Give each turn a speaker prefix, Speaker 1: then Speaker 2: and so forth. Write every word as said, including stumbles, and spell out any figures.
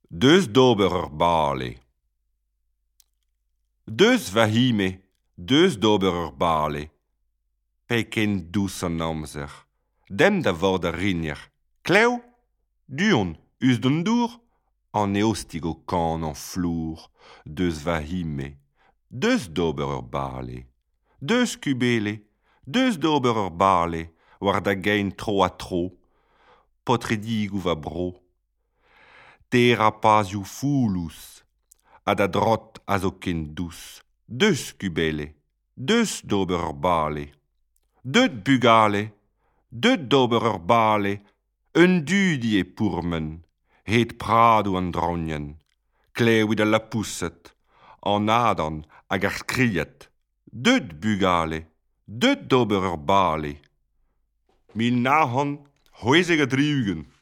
Speaker 1: Deus d'ober ur bale. Deus vahime, deus d'ober ur bale. Pe ken dus an amzer. Dem da vord a rinir. Kleu? Duon, us d'un dour? An eostigo kan an flour. Deus vahime. Deus d'ober ur bale. Deus kubele. Deus d'ober ur bale. War da gein tro a tro. Potredigou va bro. Tera pasiu fulus. A da drot a zo ken dus. Deus kubele. Deus d'ober ur bale. Deut bugale. Deut d'ober ur bale. Un dudi e pourmen. Het pradou an dronjen. Kleouid a la pousset. An adan hag ar skriet. Deut bugale. Deut d'ober ur bale. Mil nahon hoezeg a driugen.